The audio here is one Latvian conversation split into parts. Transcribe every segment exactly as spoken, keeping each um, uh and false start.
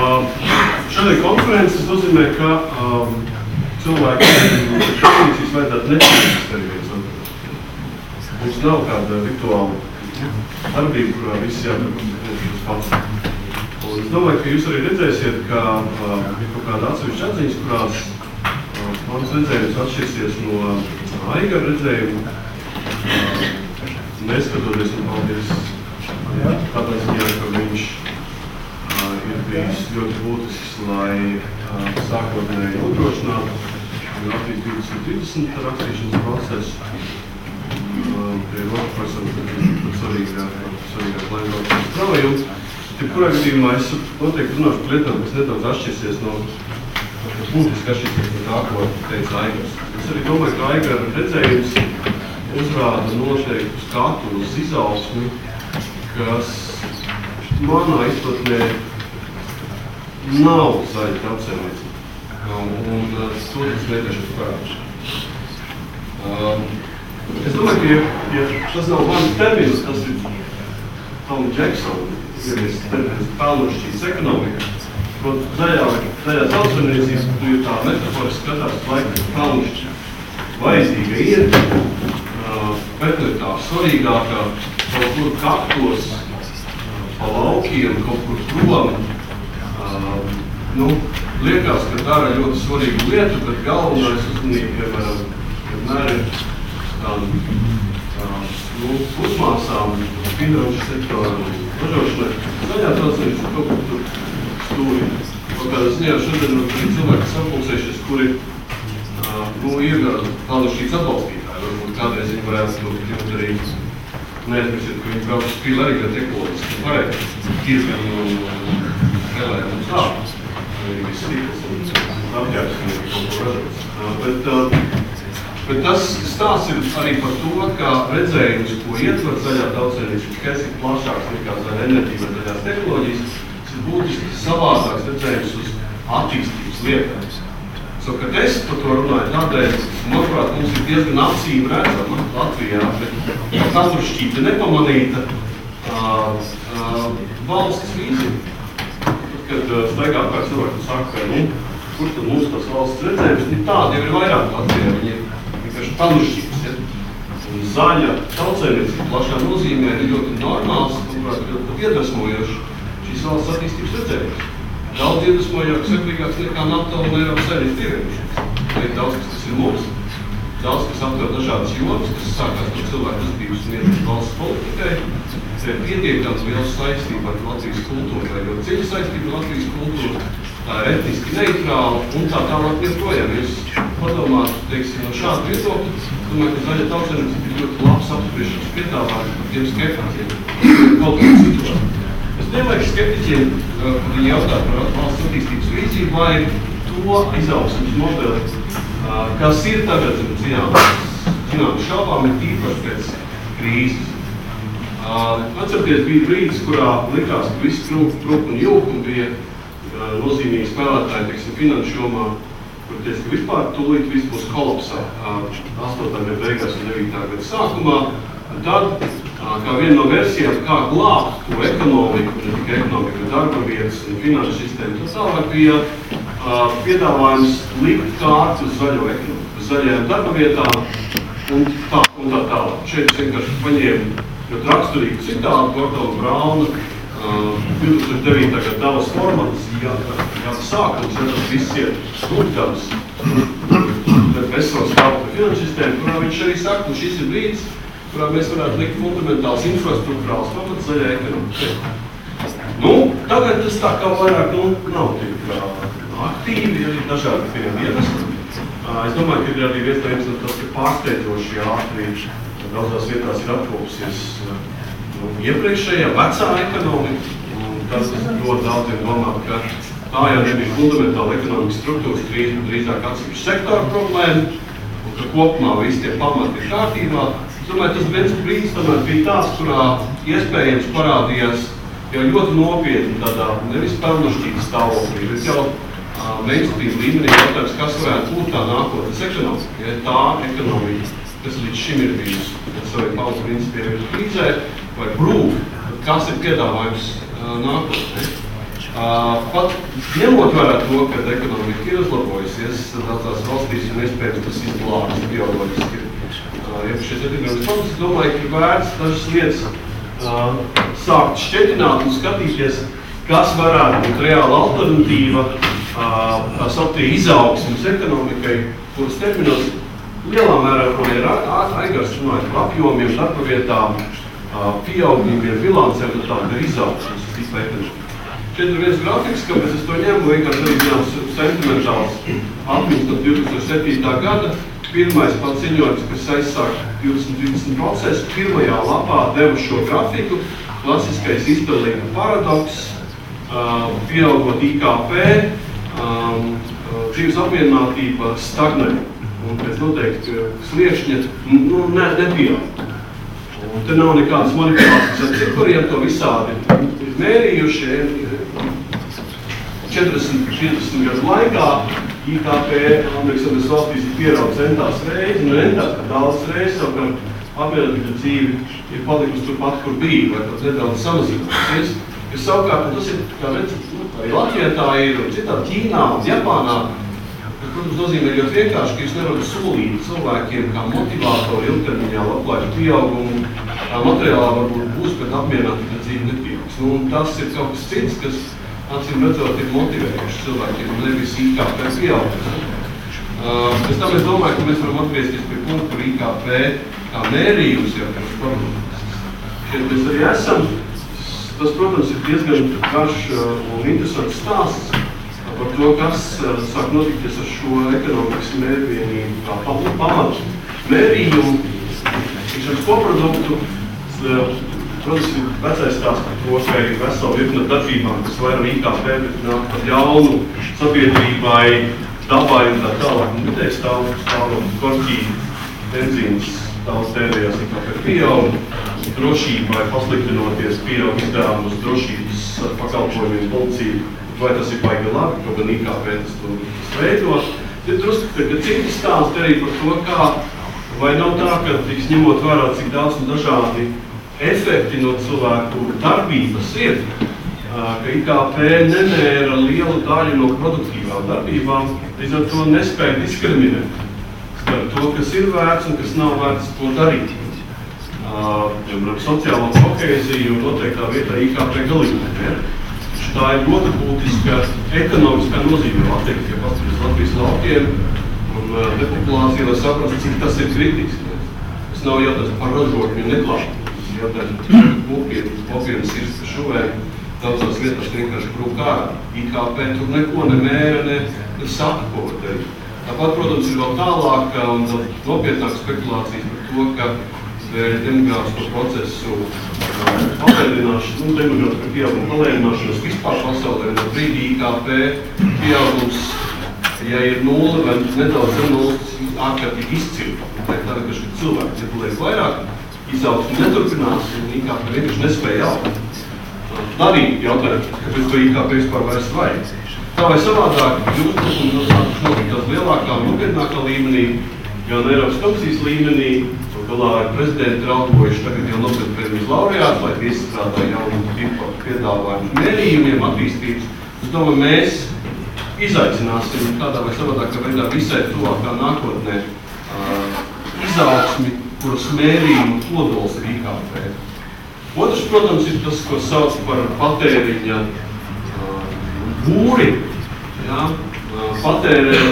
Šodien konferences nozīmē, ka um, cilvēki definīcijas vajadzētu nepieciešas arī viens otru. Mums nav kāda virtuāla darbība, kurā visi jādarbojas uz pats. Un es domāju, ka jūs arī redzēsiet, ka uh, ir kaut kāda atsevišķa atziņas, kurās uh, mans redzējums atšķirsies no Aigara redzējuma. Uh, neskatoties un paldies tādā ziņā, ka viņš uh, ir bijis ļoti būtisks, lai uh, sākotnēji nodrošinātu Latvijas divdesmit divdesmit rakstīšanas procesu. Uh, pie rokas personu, tad ir svarīgāk, svarīgāk laimākums strāvējums. Kurā gadījumā es noteikti runāšu par lietām, kas nedaudz atšķirsies no būtiski atšķirsies no tā, ko teica Aigars. Es arī domāju, ka Aigara redzējums uzrāda noteiktu skatu uz izaugsmi, kas manā izpratnē nav zaļa tautsēmniecība. Un, un to es mēģināšu parādīt. Um, es domāju, ka, ja, ja tas nav mans termins, tas ir Tom Jackson, ir termins pelnošķītas ekonomika. Protams, zaļā, zaļā tautsēmniecība, tu ir tā metaforiski skatās, vai pelnošķīta vajadzīga ir. Bet ir tā svarīgākā, kaut kur kaktos, pa laukiem, kaut kur prom. Uh, nu, liekas, ka dara ļoti svarīgu lietu, bet galvenais uzmanība, piemēram, vienmēr ir tādām uh, nu, pusmāsām, finanšu sektoram, ražošanai. Zaļā tautsēmniecība kaut kur tur stūri. Kaut kādā ziņā šodien ir cilvēki sapulcējušies, kuri uh, nu, ir pelnošķītas atbalstītāji. Varbūt kādreiz viņi varētu to kļūt arī neatmirsiet, ka viņi brauc uz pīli arī ļoti ekoloģiski. Varētu tirgani un relēt un tā. Viņi viss tīkls un apģērbs, ka viņi kaut ko ražots. Bet, bet tas stāsts ir arī par to, ka redzējums, ko ietver zaļā tautsēmniecība, kas ir plašāks nekā zaļa enerģija vai zaļās tehnoloģijas, tas ir būtiski savādāks redzējums uz attīstības lietām. Savukārt es par to runāju tādēļ, manuprāt, mums ir diezgan acīm redzama Latvijā, bet katru šķīta nepamanīta uh, uh, valsts vīzija. Kad uh, staigā apkārt cilvēku saka, ka, nu, kur tad mums tas valsts redzējums, nu tādi jau ir vairāk Latvijā, viņi ir vienkārši panušķības, ja? Un zaļa tautsēmniecība plašā nozīmē ir ļoti normāls, manuprāt, ļoti iedvesmojoši šīs valsts attīstības redzējums. Daudz iedvesmojāks, seklīgāks nekā NATO un Eiropas Savienības pievienošanās. Tā ir daudz, kas tas ir mums. Daudz, kas aptver dažādas jomas, kas sākās no cilvēku uzvedības un ietver valsts politikai. Tā ir pietiekams liels saistība ar Latvijas kultūru, vai ļoti dziļa saistība ar Latvijas kultūru. Tā ir etniski neitrāla un tā tālāk joprojām. Jūs padomātu, teiksim, no šāda viedokļa, domāju, ka zaļa tautsēmniecība ir ļoti labs apspriešanas piedāvājums par tiem skeptiķiem kaut kādā situācijā. Es domāju, ka skeptiķiem, kad viņi jautā par valsts attīstības vīziju, vai to izaugsmes modeli, kas ir tagad, zinām, šaubām ir tīpaši pēc krīzes. Atcerieties, bija brīdis, kurā likās, ka viss trūk, trūk un jūk, un bija nozīmīgi spēlētāji, teiksim, finanšu jomā, kur teica, ka vispār tūlīt viss būs kolapsā astotā gada beigās un devītā gada sākumā. Un tad, kā viena no versijām, kā glābt to ekonomiku, ne tikai ekonomiku, bet darba vietas un finanšu sistēmu, tad tālāk bija uh, piedāvājums likt kārtu uz zaļo ekonomiku, uz zaļajām darba vietām un tā, un tā tālāk. Šeit es vienkārši paņēmu ļoti raksturīgu citātu Gordona Brauna, uh, divtūkstoš devītā gada Davos formats, jā, jā, sākums, ja tas viss iet smuktams, bet veselos stāvu par finanšu sistēmu, kurā viņš arī saka, un šis ir brīdis, kurā mēs varētu likt fundamentāls infrastruktūrāls pamats zaļai ekonomikai. Nu, tagad tas tā kā vairāk, nu, nav tik aktīvi, ir dažādi pirmiem iemesli. Es domāju, ka ir arī viens no iemesli, tas ir pārsteidzoši ātri. Daudzās vietās ir atkopsies nu, iepriekšējā vecā ekonomika. Un tas dod daudziem domāt, ka tā jau nebija fundamentāla ekonomikas struktūras krīze, bet drīzāk atsevišķa sektora problēma, un ka kopumā visi tie pamati ir kārtībā. Es domāju, tas viens brīdis tomēr bija tāds, kurā iespējams parādījās jau ļoti nopietni tādā nevis pelnošķītas stāvoklī, bet jau uh, mainstream līmenī jautājums, kas varētu būt tā nākotnes ekonomika. Ja tā ekonomika, kas līdz šim ir bijusi, kad saviem pauzu principiem ir krīzē, vai brūk, kas ir piedāvājums uh, nākotnē. Uh, pat ņemot vērā to, ka ekonomika ir uzlabojusies, daudzās valstīs un iespējams tas izglābs bioloģiski. Uh, ja šeit ietekmības pamatus, es domāju, ka ir vērts dažas lietas uh, sākt šķetināt un skatīties, kas varētu būt reāla alternatīva uh, tā sauktī izaugsmes ekonomikai, kuras terminos lielā mērā ir Aigars runājot par apjomiem, darba vietām, pieaugumiem, bilancēm un tāda ir izaugsmes tipa ekonomika. Šeit ir viens grafiks, kāpēc es to ņemu, vienkārši arī viens sentimentāls atmiņas no divi tūkstoši septītā gada. Pirmais pats ziņojums, kas aizsāk divdesmit divdesmit procesu, pirmajā lapā deva šo grafiku, klasiskais izpildījuma paradoks, pieaugot I K P, dzīves apmierinātība stagnē. Un pēc noteikti sliekšņa nu, ne, nepieaug. Un te nav nekādas manipulācijas ar cipariem, to visādi ir mērījuši. četrdesmit piecdesmit gadu laikā I K P Amerikas Savienotās valstīs ir pieaudzis centās reizi, un centās, ka daudz reizi savukārt apmierinātība dzīve ir palikusi turpat, kur bija, vai pat nedaudz samazinājusies. Kas savukārt, tas ir, kā redzat, arī Latvijā tā ir, un citā Ķīnā un Japānā. Protams, nozīmē ļoti vienkārši, ka jūs nevarat solīt cilvēkiem kā motivātori ilgtermiņā labklājības pieaugumu, kā materiālā varbūt būs, bet apmierinātība dzīve nepieaugs. Nu, un tas ir kaut kas cits, kas, acīm redzot, ir motivējuši cilvēkiem, un nevis I K P pieaugs. Uh, pēc tam es domāju, ka mēs varam atgriezties pie punkta, kur I K P kā mērījums jau pirms problēmas. Šeit mēs arī esam. Tas, protams, ir diezgan garš un interesants stāsts par to, kas sāk notikties ar šo ekonomikas mērvienību kā pamatu mērījumu. Šis koproduktu, protams, ir vecais stāsts par to, ka ir vesela virkne darbībām, kas vairāk I K P, bet nāk par jaunu sabiedrībai, dabai un tā tālāk. Un vidēji stāv, stāvot korķī, benzīnas, daudz tērējās I K P pieaug, drošībai pasliktinoties pieaug izdevumus drošības pakalpojumiem, policiju. Vai tas ir baigi labi, kaut gan I K P tas to veido. Tad drusku, ka citi stāsti arī par to, kā, vai nav tā, ka tiks ņemot vērā, cik daudz un dažādi efekti no cilvēku darbības ir, ka I K P nemēra lielu daļu no produktīvām darbībām, līdz ar to nespēja diskriminēt starp to, kas ir vērts un kas nav vērts to darīt. Piemēram, sociālo kohēziju un noteiktā vietā I K P galīgi. Tā ir ļoti būtiska ekonomiskā nozīme Latvijas, ja paskatās Latvijas laukiem un depopulācija, lai saprastu, cik tas ir kritiski. Tas nav jautājums par ražotņu neklāšanu, tas ir jautājums par kopienu, kopienas ir par šuvēm, daudzās vietās vienkārši brūk ārā. I K P tur neko nemēra, ne, ne saka, ko var darīt. Tāpat, protams, ir vēl tālāk un nopietnāk spekulācijas par to, ka demogrāfisko procesu palēnināšanu, nu, demogrāfisko pieaugumu palēnināšanas vispār pasaulē, no brīdī I K P pieaugums, ja ir nulle vai nedaudz zem nulles, ārkārtīgi izcili. Tā ir tā, ka cilvēki cirkulēs vairāk, izaugsme neturpinās un I K P vienkārši nespēja augt. Arī jautājums, kāpēc to I K P vispār vairs vajag. Tā vai savādāk, jūs un sākuši notikt tās lielākā un nopietnākā līmenī, gan Eiropas komisijas līmenī, galā ir prezidenti raugojuši tagad jau Nobel prēmijas laureāti, lai izstrādā jaunu tipu piedāvājumu mērījumiem, attīstības. Es domāju, mēs izaicināsim tādā vai savādākā veidā visai tuvākā nākotnē uh, izaugsmi, kuras mērījumu kodols ir I K P. Otrs, protams, ir tas, ko sauc par patēriņa uh, būri. Ja? Uh, patērē,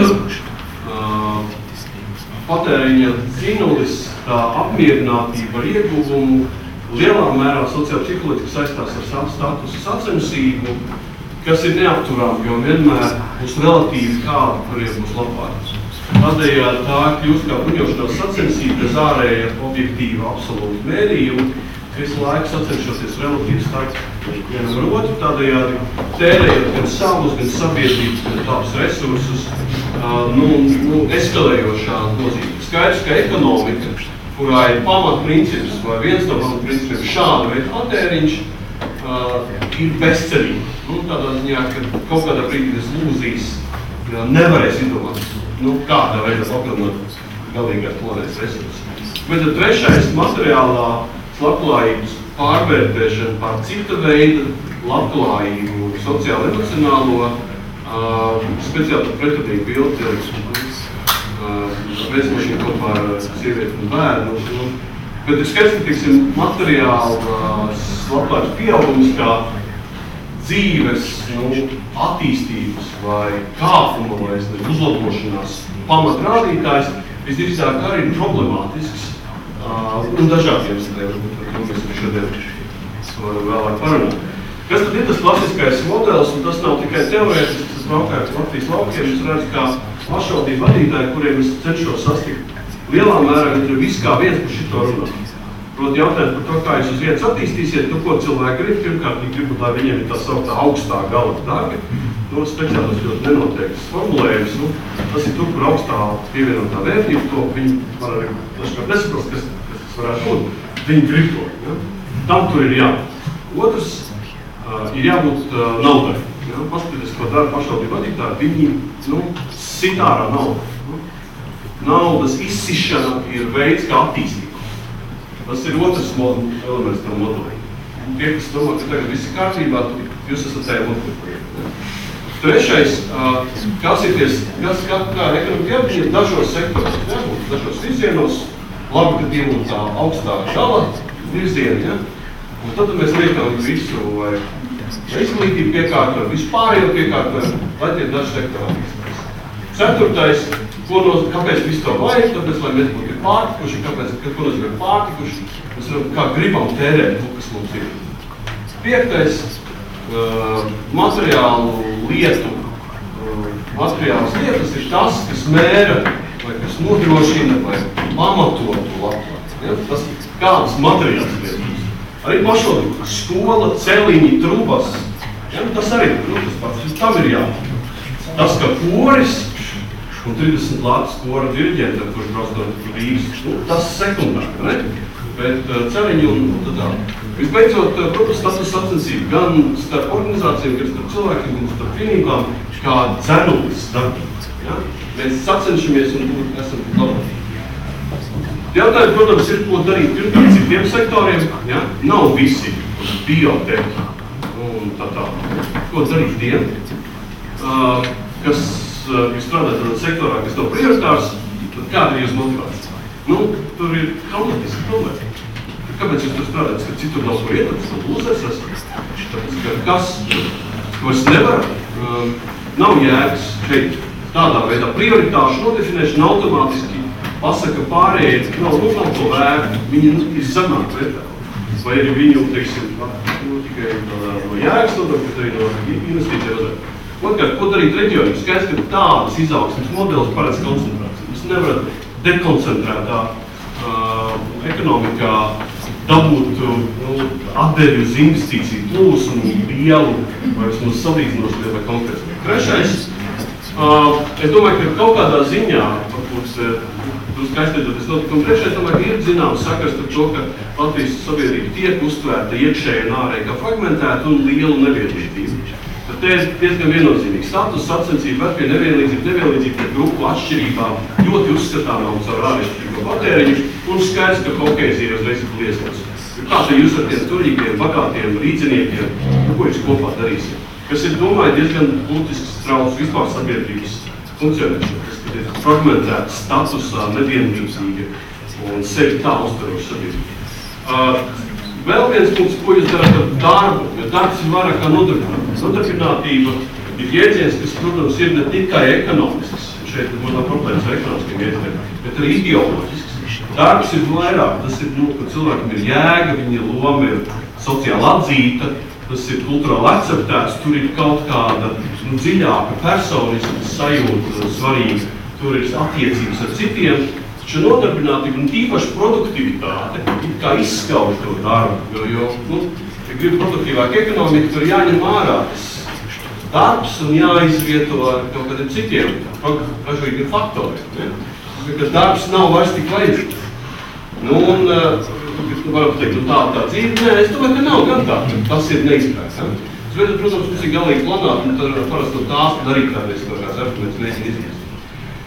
uh, patēriņa dzinulis, tā apmierinātība ar ieguvumu lielā mērā sociāli-psiholoģiski saistās ar savu statusu sacensību, kas ir neapturām, jo vienmēr būs relatīvi kādu, kuriem būs labāk. Tādējādi tā kļūst kā bruņošanās sacensība bez ārēja objektīva absolūta mērījuma, visu laiku sacenšoties relatīvi starp vienam ar otru, tādējādi tērējot gan savus, gan sabiedrības, gan tādus resursus, uh, nu, nu, eskalējošā nozīme. Skaidrs, ka ekonomika, kurā ir pamatprincips vai viens no pamatprincipiem šāda veida patēriņš, uh, ir bezcerība. Nu, tādā ziņā, ka kaut kādā brīdī tas lūzīs ja, nevarēs izdomāt, nu, kādā veidā papildināt galīgās planētas resursus. Bet trešais materiālā labklājības pārvērtēšana par cita veida labklājību, sociāli emocionālo, uh, speciāli pretrunīgu bildi, uh, veidsmašīnu kopā ar sievieti un bērnu. Nu, bet ir skaidrs, ka, teiksim, materiāls labklājības pieaugums kā dzīves, nu, attīstības vai kāpuma vai uzlabošanās pamatrādītājs visdrīzāk arī ir problemātisks uh, un dažādiem stēļiem, par to mēs šodien vēlāk parunāt. Kas tad ir tas klasiskais modelis, un tas nav tikai teorētisks, tas braukājot Latvijas laukiem, es redzu, kā pašvaldību vadītāji, kuriem es cenšos sastikt lielā mērā, viņi ir viss kā viens par šito runāt. Proti jautājums par to, kā jūs uz vietas attīstīsiet, nu, ko cilvēki grib, pirmkārt, viņi grib, lai viņiem ir tā sauktā augstā gala dārga. Nu, speciālos ļoti nenoteiktas formulējums, nu, tas ir tur, kur augstā pievienotā vērtība, to viņi var arī dažkārt nesaprast, kas, kas tas varētu būt. Viņi grib to, ja? Tam tur ir jābūt. Otrs uh, ir jābūt uh, naudai. Ja? Paskaties, ko dara pašvaldību vadītāji, viņi, nu, sit ārā naudu. Nu? Naudas izsišana ir veids, kā attīstīt. Tas ir otrs elements tam modelī. Tie, kas domā, ka tagad viss ir kārtībā, jūs esat tajā modelī. Trešais, uh, kasieties, kas kā, kā ekonomika ir dažos sektoros, ja? Dažos virzienos, labi, ka tie būtu tā augstā gala virzieni, ja? Un tad mēs liekam visu, vai izglītību piekārtojam, visu pārējo piekārtojam, lai tie daži sektori attīstās. Ceturtais, ko nos, kāpēc visu to vajag, tāpēc, lai mēs būtu pārtikuši, kāpēc, ko nozīmē pārtikuši, mēs varam, kā gribam tērēt, kas mums ir. Piektais, uh, materiālu lietu, uh, materiālas lietas ir tas, kas mēra, vai kas nodrošina, vai pamato to labklājību. Ja? Tas kādas materiālas lietas. Arī pašvaldība, skola, celiņi, trubas, ja? Tas arī, nu, tas pats, tam ir jābūt. Tas, ka koris, un trīsdesmit lātas kora diriģenta, kurš brauc no Rīgas, nu, tas sekundāri, ne? Bet uh, celiņi un, un tad tā. Visbeidzot, uh, protams, status sacensība gan starp organizācijām, gan starp cilvēkiem, gan starp vienībām, kā dzenulis darbības. Ja? Mēs sacenšamies un būt esam labāk. Jautājumi, protams, ir, ko darīt pirmkārt citiem sektoriem. Ja? Nav visi bioteki un tā tā. Ko darīt tiem, uh, kas uh, strādā tādā sektorā, kas nav prioritārs, tad kāda ir jūs motivācija? Nu, tur ir kaunatiski problēma. Kāpēc jūs tur strādājat, ka citur nav ko iet, tas nav lūzers esat? Tāpēc, ka kas, ko es nevaru, um, nav jēgas šeit tādā veidā prioritāšu nodefinēšana automātiski pasaka pārējie, nav, nu, nav to vērtu, viņi ir zemāk vērtā. Vai arī viņu, teiksim, nu, tikai no jēgas nodokļu, bet arī no investīcija nodokļu. Otrkārt, ko darīt reģioniem? Skaidrs, ka tādas izaugsmes modelis paredz koncentrāciju. Mēs nevaram dekoncentrētā uh, ekonomikā dabūt nu, atdevi uz investīciju plūsmu, lielu vai vismaz salīdzinoši lielu vai konkrēti. Trešais, uh, es domāju, ka kaut kādā ziņā, varbūt, tur skaistētoties notikumu, trešais, domāju, ka ir zināms sakars par to, ka Latvijas sabiedrība tiek uztvērta iekšēji un ārēji kā fragmentēta un lielu nevienlīdzību. Tad te ir diezgan viennozīmīgi. Status sacensība var pie nevienlīdzību, nevienlīdzību pie grupu atšķirībām, ļoti uzskatāmām caur ārēju patēriņu un skaidrs, ka kohēzija uzreiz ir liesmas. Kā te jūs ar tiem turīgiem, bagātiem rīdziniekiem, ko jūs kopā darīsiet? Kas ir, domāju, diezgan būtisks trauc vispār sabiedrības funkcionēšana, kas ir fragmentēta statusā, nevienlīdzīga un sevi tā uztveroša sabiedrība. Uh, Vēl viens punkts, ko jūs darāt ar darbu, jo darbs ir vairāk kā nodarbinātība. Nodarbinātība ir jēdziens, kas, protams, ir ne tikai ekonomisks, šeit ir būtā problēmas ar ekonomiskiem jēdzieniem, bet arī ideoloģisks. Darbs ir vairāk, tas ir, nu, ka cilvēkiem ir jēga, viņa loma ir sociāli atzīta, tas ir kulturāli akceptēts, tur ir kaut kāda nu, dziļāka personiska sajūta svarīga, tur ir attiecības ar citiem. Šo nodarbinātību un tīpaši produktivitāte it kā izskauž to darbu, jo, jo nu, ja grib produktīvāk ekonomika, tur jāņem ārā tas darbs un jāizvieto ar kaut kādiem citiem ražīgiem faktoriem. Ne? Ka darbs nav vairs tik vajadzīgs. Nu, un, uh, varam teikt, nu tā, tā dzīve, nē, es domāju, ka nav gan tā, tas ir neizprāts. Ja? Bet, protams, mums ir galīgi planāt, un tad parasti no tās darīt kādreiz kaut kāds arguments mēģina izviest.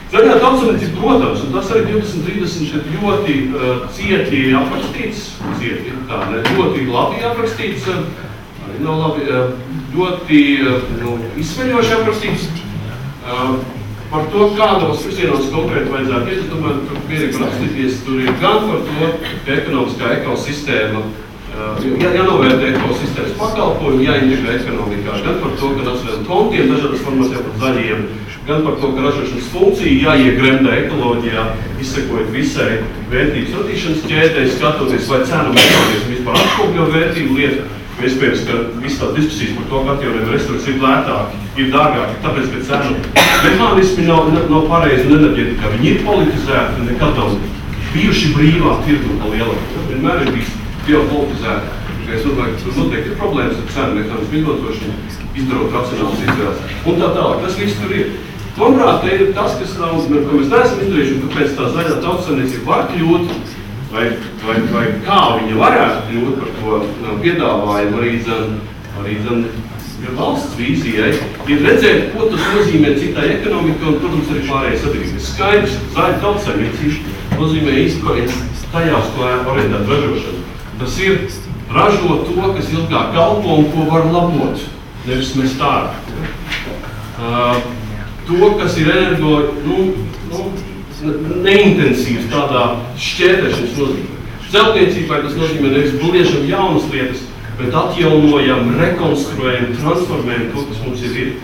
Zaļā tautsaimniecība, protams, un tas arī divdesmit trīsdesmit ir ļoti uh, cieti aprakstīts, cieti, tā, ne, ļoti labi aprakstīts, uh, arī nav labi, uh, ļoti uh, nu, izsmeļoši aprakstīts. Uh, par to, kādos virsienos konkrēti vajadzētu iet, es domāju, tur pierīgi rakstīties, tur ir gan par to, ka ekonomiskā ekosistēma, uh, jā, jānovērtē ekosistēmas pakalpojumu, jāintegrē ekonomikā, gan par to, ka nacionālajiem kontiem dažādas formās jāpat zaļiem, gan par to, ka ražošanas funkcija jāiegremdē ekoloģijā, izsekojot visai vērtības radīšanas ķēdē, skatoties, vai cenu mehānismi vispār atkopļo vērtību lietu. Iespējams, ka visas tās diskusijas par to, ka atjaunojami resursi ir lētāki, ir dārgāki, tāpēc, ka cenu mehānismi nav, nav pareizi un enerģētikā. Viņi ir politizēti un nekad nav bijuši brīvā tirgu pa lielāku. Vienmēr ir bijis ģeopolitizēti. Es domāju, ka tur noteikti ir problēmas ar cenu mehānismu izmantošanu, izdarot racionālas izvēles. Un tā tālāk, tas viss tur ir. Manuprāt, te ir tas, kas nav, ko mēs neesam izdarījuši, un kāpēc tā zaļā tautsaimniecība var kļūt, vai, vai, vai kā viņa varētu kļūt par to piedāvājumu arī zem, arī zem valsts vīzijai, ir redzēt, ko tas nozīmē citai ekonomika un, protams, arī pārējai sabiedrībai. Skaidrs, zaļa tautsaimniecība nozīmē izpaiņas tajās, ko orientēt ražošanu. Tas ir ražot to, kas ilgāk kalpo un ko var labot, nevis mest ārā. Uh, To, kas ir energo, nu, nu, neintensīvs tādā šķērdēšanas nozīmē. Celtniecībai tas nozīmē nevis bliežam jaunas lietas, bet atjaunojam, rekonstruējam, transformējam to, kas mums ir ir.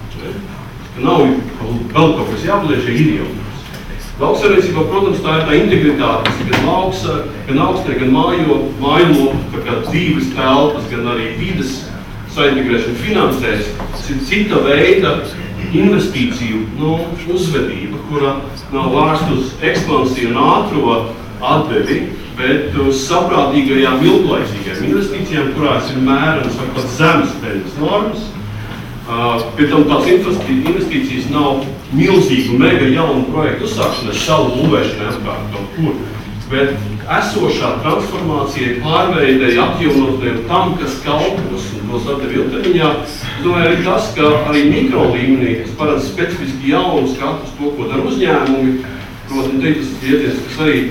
Ka nav vēl kaut kas jāblieš, ja ir jau. Lauksaimniecībā, protams, tā ir tā integritāte, kas ir gan lauks, gan augstē, gan mājo, mājlopu, kā dzīves telpas, gan arī vides saintegrēšana finansēs. Tas ir cita veida investīciju nu, uzvedība, kura nav vērsta uz ekspansiju un ātro atdevi, bet uz saprātīgajām ilglaicīgajām investīcijām, kurās ir mērams vai pat zemes peļņas normas. Uh, pie tam tās investīcijas nav milzīgu, mega jaunu projektu uzsākšanai, salu būvēšanai apkārt kaut kur, bet esošā transformācija pārveidei, atjaunotnei tam, kas kalpos un tos atdevi ilgtermiņā. Es domāju, arī tas, ka arī mikro līmenī, kas paredz specifiski jaunu skatu uz to, ko dara uzņēmumi, protams, teikt, tas ir ieties, kas arī,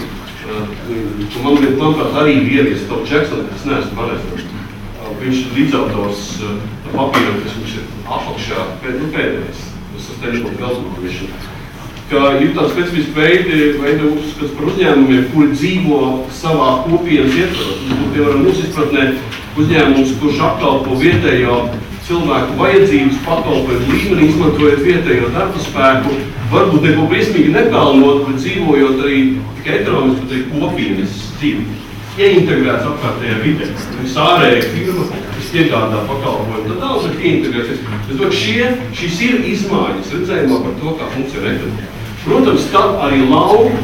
uh, man bija, manuprāt, arī ievies Tom Jackson, kas neesmu pareizi. Uh, viņš ir līdzautors uh, papīram, kas viņš ir apakšā, pēd, nu pēdējais, sustainable development commission. Ka ir tāds specifiski veidi, veidi uzskats par uzņēmumiem, kuri dzīvo savā kopienas ietvaros. Piemēram, mūsu izpratnē uzņēmums, kurš apkalpo vietējo cilvēku vajadzības pakalpojumu līmeni, izmantojot vietējo darba spēku, varbūt neko briesmīgi nepelnot, bet dzīvojot arī tikai ekonomiski, bet arī kopienas dzīvi. Ieintegrēts apkārtējā vidē. Viss ārēja firma, kas iegādā pakalpojumu, tad daudz ir ieintegrēts. Es domāju, šie, šīs ir izmaiņas redzējumā par to, kā funkcionē ekonomika. Protams, tad arī lauku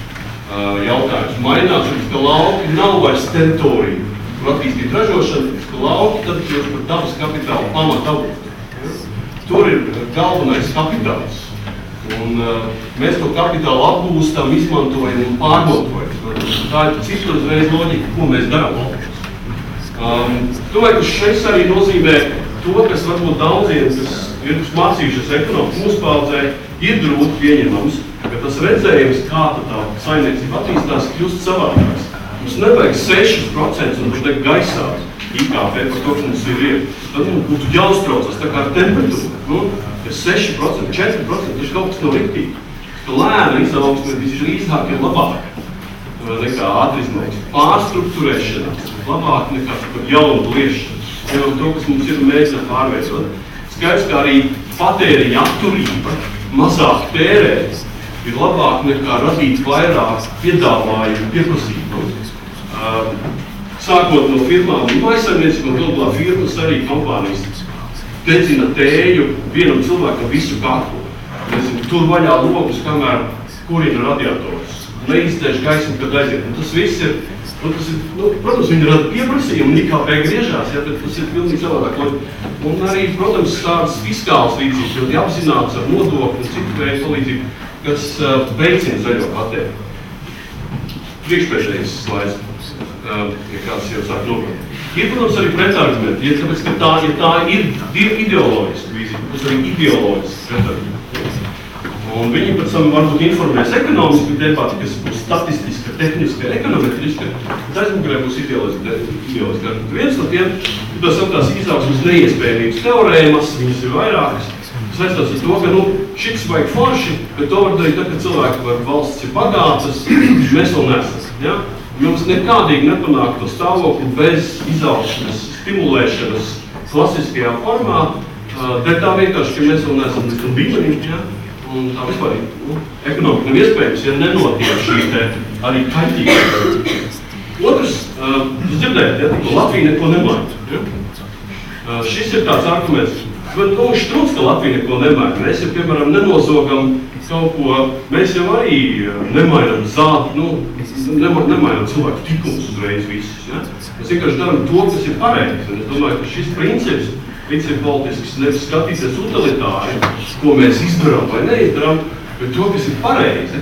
jautājums mainās, ka lauki nav vairs teritorija, kur attīstīt ražošanu, ka lauki tad kļūst par dabas kapitālu pamata avotu. Tur ir galvenais kapitāls. Un uh, mēs to kapitālu apgūstam, izmantojam un pārmantojam. Tā ir cita uzreiz loģika, ko mēs darām. Um, domāju, ka šeit arī nozīmē to, kas varbūt daudziem, kas ir mācījušies ekonomiku mūsu paudzē, ir grūti pieņemams, ka tas redzējums, kā tā saimniecība attīstās, kļūst savādāks. Mums nevajag seši procenti un tur gaisā I K P par to, ka mums ir ir. Tad mums būtu jāuztraucas tā kā ar temperatūru. Nu, ja seši procenti, četri procenti, tas kaut kas nav riktīgi. Ka lēna izaugsme visdrīzāk ir labāk nekā atrizmēks. Pārstruktūrēšanās labāk nekā jaunu bliešanu. Jau to, kas mums ir mēģināt pārveidot. Skaidrs, ka arī patēriņa atturība, mazāk tērēt, ir labāk nekā radīt vairāk piedāvājumu pieprasību. Uh, sākot no firmām un maisaimniecībām, galvā firmas arī kompānijas dedzina tēju vienam cilvēkam visu katru. Tur vaļā logus, kamēr kurina radiators. Neizdzēš gaismu, kad aiziet. Un tas viss ir, nu, tas ir nu, protams, viņi rada pieprasījumu un I K P griežās, ja, bet tas ir pilnīgi savādāk. Un arī, protams, tādas fiskālas līdzības, ļoti apzināts ar nodokļu un citu veidu palīdzību, kas uh, veicina zaļo patēriņu. Priekšpēdējais slaids, uh, ja kāds jau sāk noprast. Ir, protams, arī pretargumenti, ja tāpēc, ka tā, ja tā ir ideoloģiska vīzija, tas arī ideoloģiski pretargumenti. Un viņi pēc tam varbūt informēs ekonomiski debati, kas būs statistiska, tehniska, ekonometriska, bet aizmugurē būs ideoloģiska. Viens no tiem, to sauktās izaugsmes neiespējamības teorēmas, viņas ir vairākas, saistās ar to, ka, nu, šiks vajag forši, bet to var darīt tā, ka cilvēki var valsts ir bagātas, mēs vēl nesam, ja? Jums nekādīgi nepanāk to stāvokli bez izaugsmes, stimulēšanas klasiskajā formā, bet tā vienkārši, ka mēs vēl neesam līdz tam līmenim, ja? Un tā vispār, nu, ekonomika nav iespējams, ja nenotiek šī te arī kaļķīga. Otrs, uh, jūs dzirdējat, ja, ka Latvija neko nemaina. Ja? Uh, šis ir tāds arguments, bet nu, štrūks, ka Latvija neko nemaina. Mēs jau, piemēram, nenozogam kaut ko, mēs jau arī nemainam zādi, nu, nema, nemainam cilvēku tikumus uzreiz visus. Ja? Mēs vienkārši daram to, kas ir pareizi. Un es domāju, ka šis princips, principi politisks, nevis skatīties utilitāri, ko mēs izdarām vai neizdarām, bet to, kas ir pareizi,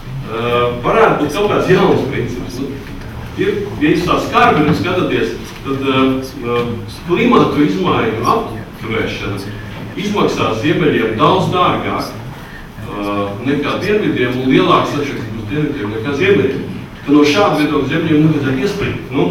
uh, varētu būt kaut kāds jauns princips. Nu, ir, ja jūs tā skarbi skatāties, tad uh, klimatu izmaiņu apturēšana izmaksās ziemeļiem daudz dārgāk uh, nekā dienvidiem un lielāks atšķirības būs dienvidiem nekā ziemeļiem. Tad no šāda viedokļa ziemeļiem nevajadzētu iespringt. Nu,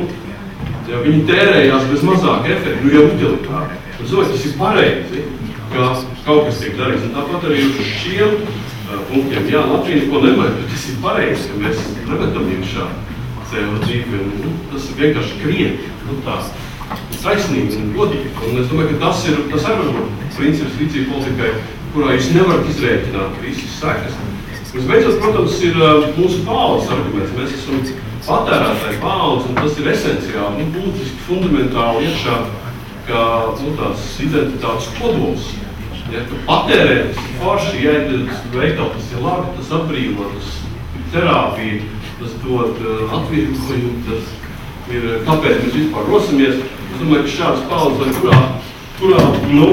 ja viņi tērējās bez mazāk efekta, nu jau utilitāri. Es domāju, tas ir pareizi, ka kaut kas tiek darīts. Un tāpat arī uz šiem uh, punktiem, jā, Latvija neko nemaina, bet tas ir pareizi, ka mēs nemetam iekšā C O divi. Nu, tas ir vienkārši krieti, nu tā, taisnīgi un godīgi. Un es domāju, ka tas ir, tas ir princips rīcība politikai, kurā jūs nevarat izrēķināt visas sekas. Mēs beidzot, protams, ir uh, mūsu paaudzes arguments. Mēs esam patērētāji paaudzes, un tas ir esenciāli, nu, būtiski, fundamentāli iekšā, kā nu, tāds identitātes kodols. Ja, ka patērēt, tas ir forši, jāiet veikalā, tas ir labi, tas atbrīvo, tas ir terapija, tas dod uh, atvieglojumu, tas ir, kāpēc mēs vispār rosamies. Es domāju, ka šāds paudzes, kurā, kurā, nu,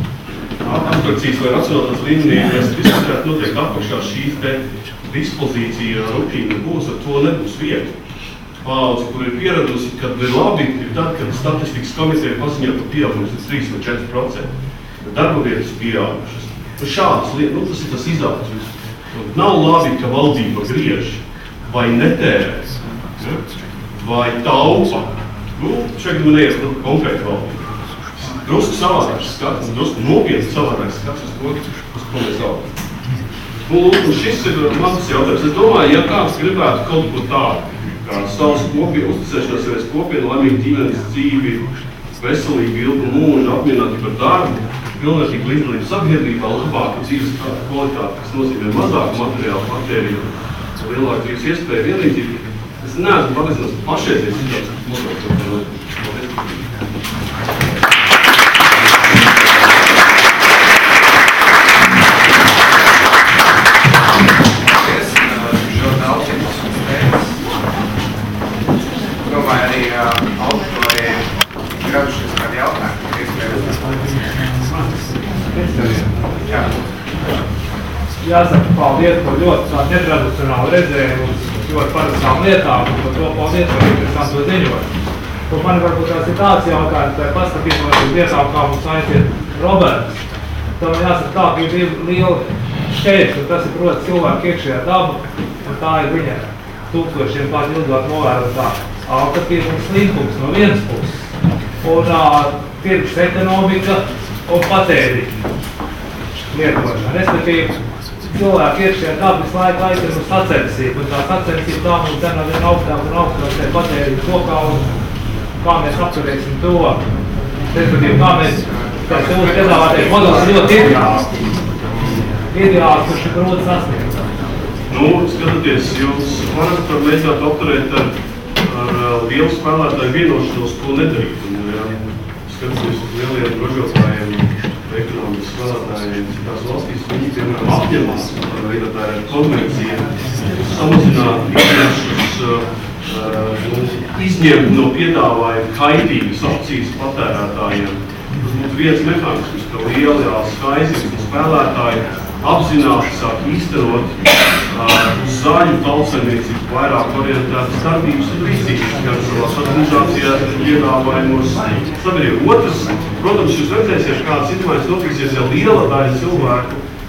abstrakcijas vai racionālās līmenī, mēs visu varētu noteikt apakšā šīs te dispozīcija, rutīna būs, ar to nebūs vieta. Paudze, kur ir pieradusi, kad ir labi, ir tad, kad statistikas komiteja paziņo par pieaugums ir trīs vai četri procenti. Darba vietas pieaugušas. Šādas lietas, nu tas ir tas izaugsmes. Nav labi, ka valdība griež vai netērēs, ja? Vai taupa. Nu, šeit man neies konkrēti valdība. Drusku savādāks skats, drusku nopietni savādāks skats uz to, uz ko mēs zaudējam. Nu, un šis ir mans jautājums. Es domāju, ja kāds gribētu kaut ko tādu, kā savas kopienu, uzticēšanās vairs kopienu, laimīgi ģimenes dzīvi, veselīgu ilgu mūžu, apmierināti par darbu, pilnvērtīgu līdzdalību sabiedrībā, labāku dzīves kvalitāti, kas nozīmē mazāku materiālu patēriju, lielāku dzīves iespēju vienlīdzību. Es neesmu pārliecinās pašreizies izaugsmes modelis. Jāsaka, paldies par ļoti tādu netradicionālu redzējumu uz ļoti parastām lietām un par to paldies par interesanto ziņojumu. Un man varbūt tās ir tāds jautājums, lai paskatītos uz lietām, kā mums aiziet Roberts. Tam jāsaka tā, ka ir liela šķēršļi, un tas ir, protams, cilvēku iekšējā daba, un tā ir viņa tūkstošiem pār ilgāk novērotā alkatība un slinkums no vienas puses. Un uh, tirgus ekonomika un patēriņa lietošana. Respektīvi, cilvēki iekšējā daba visu laiku aizir uz sacensību, un tā sacensība tā mums cena vien augstāk un augstāk te patēriņu kokā, un kā mēs apturēsim to. Respektīvi, kā mēs, tas jūsu piedāvātais modelis ir ļoti ideāls. Ideāls, kurš ir grūti sasniegt. Nu, skatoties, jūs varat mēģināt apturēt ar, ar lielu spēlētāju vienošanos, ko nedarīt. Un, ja, skatoties uz lieliem ražotājiem, ekonomikas spēlētājiem citās valstīs, viņi, piemēram, apņemās, vai tā ir konvencija, samazināt izņemšus, uh, nu, izņemt no piedāvājuma kaitīgas opcijas patērētājiem. Tas būtu viens mehānisms, ka lielās skaizības un spēlētāji apzināti sāk īstenot uh, uz zaļu tautsaimniecību vairāk orientētas darbības un rīcības, gan savās organizācijās, piedāvājumos sabiedrību. Otrs, protams, jūs redzēsiet, kādas izmaiņas notiksies, ja liela daļa cilvēku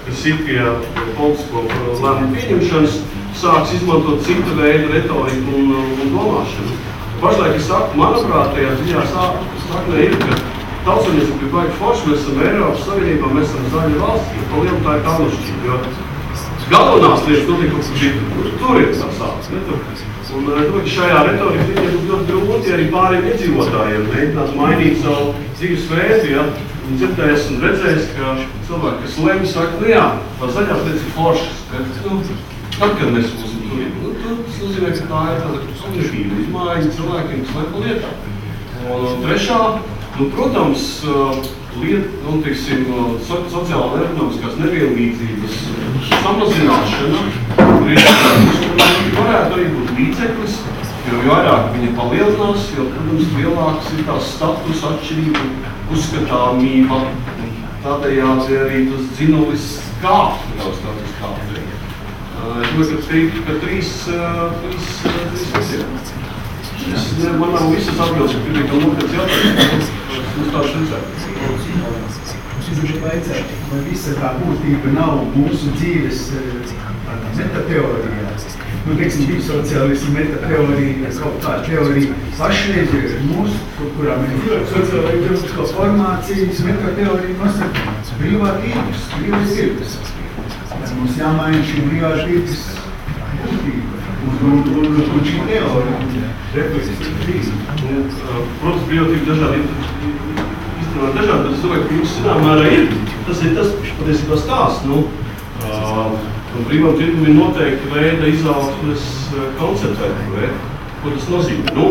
kas ir pie politisko lēmumu pieņemšanas, sāks izmantot cita veida retoriku un, un domāšanu. Pašlaik es saku, manuprāt, tajā ziņā saknē ir, ka tautsāniecība ir baigi forši, mēs esam Eiropas Savienībā, mēs esam zaļa valsts, jo pa lielu tā ir tālušķība, jo galvenās lietas notiek kaut kur tur ir tā sāks, ne tur. Un es domāju, ka šajā retorikā viņiem būs ļoti grūti arī pāriem iedzīvotājiem mēģināt mainīt savu dzīves veidu, ja. Un dzirdējis un redzējis, ka cilvēki, kas lemj, saka, nu jā, tā zaļās lietas ir foršas, bet, nu, tad, kad mēs būsim tur, nu, tas nozīmē, ka tā ir tāda kognitīva izmaiņa cilvēkiem, kas lemj pa lietām. Un trešā, nu, protams, liet, nu, teiksim, so, sociāla un ekonomiskās nevienlīdzības samazināšana, kur varētu arī būt līdzeklis, jo vairāk viņa palielinās, jo, protams, lielāks ir tās status atšķirība, uzskatāmība, tādējādi arī tas dzinulis kāp, jau status kāp. Es domāju, ka teikt, ka trīs, trīs, trīs visiem. Es, man nav visas atbildes, ka pirmie nopietns jautājums, mums tā šricēt. Es gribu vaicāt, vai visa tā būtība nav mūsu dzīves metateorijā? Nu, teiksim, biosociālismu metateorija, kaut kā teorija pašreiz ir mūsu, kurā mēs dzīvot sociālajā formācijas metateorija nosaka brīvā tirgus, brīvais tirgus. Mums jāmaina šī brīvā tirgus būtība un, un, un, un šī teorija refleksija krīze. Protams, brīvā tirgus dažādi īstenībā dažādi, bet es domāju, ka jums zinām mērā ir. Tas ir tas, patiesībā stāsts. Nu, Un brīvam tirgum ir noteikti veida izaugsmes konceptēti. Ko tas nozīmē? Nu,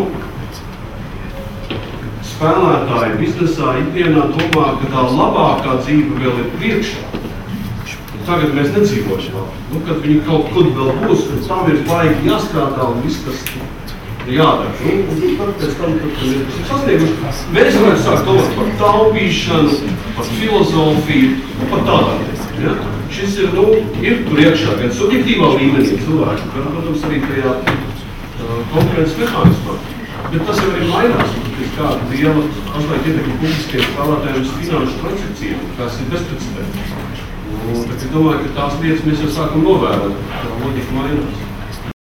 spēlētāji biznesā ikdienā domā, ka tā labākā dzīve vēl ir priekšā. Tagad mēs nedzīvošam. Nu, kad viņi kaut kur vēl būs, tad tam ir baigi jāstrādā un viss, kas ir jādara. Nu, un tad pēc tam, kad mēs esam sasnieguši, mēs varam sākt domāt par taupīšanu, par filozofiju, par tādām. Ja? Šis ir, nu, ir tur iekšā, gan subjektīvā līmenī cilvēki, gan, protams, arī tajā uh, konkurences mehānismā. Bet tas jau arī mainās, kāda liela pašlaik ietekme publiskiem spēlētājiem uz finanšu transakcijām, kas ir bezprecedents. Un tad es domāju, ka tās lietas mēs jau sākam novērot, tā loģika mainās.